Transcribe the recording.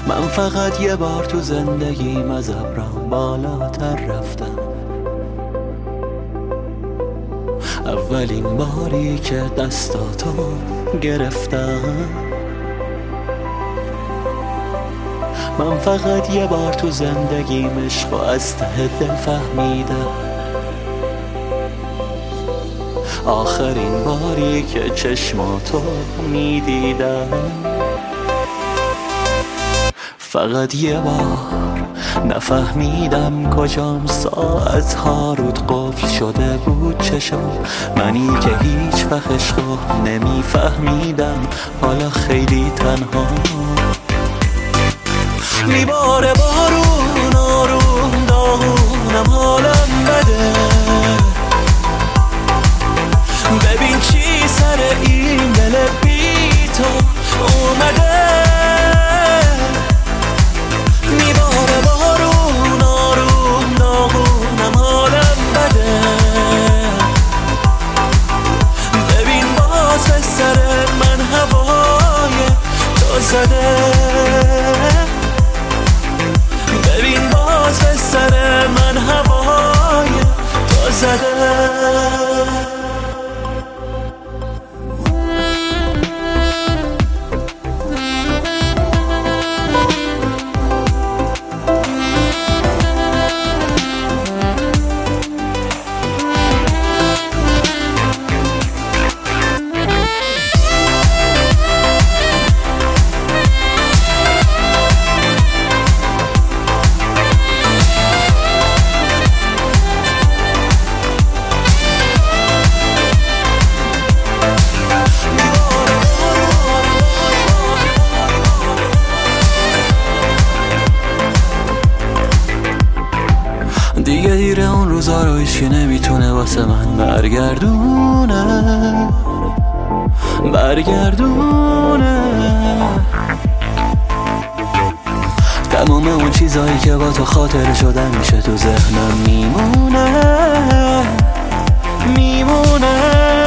من فقط یه بار تو زندگیم از ابرام بالاتر رفتم. اولین باری که دستاتو گرفتم. من فقط یه بار تو زندگیم عشقو از ته دل فهمیدم. آخرین باری که چشماتو میدیدم. فقط یه بار نفهمیدم کجام، ساعتها رود قفل شده بود چشم. منی که هیچ وقت عشقو نمیفهمیدم، حالا خیلی تنها. میباره بارون آروم داغونم، حالم بده. ببین چی سر این دل بی تو اومده. میباره بارون آروم داغونم، حالم بده. ببین باز به سر من هوای تو زده. ببین باز به سر من هوای تو زده. دیگه دیره اون روزا رو هیچ که نمیتونه واسه من برگردونه. تمام اون چیزایی که با تو خاطره شدن میشه تو ذهنم میمونه.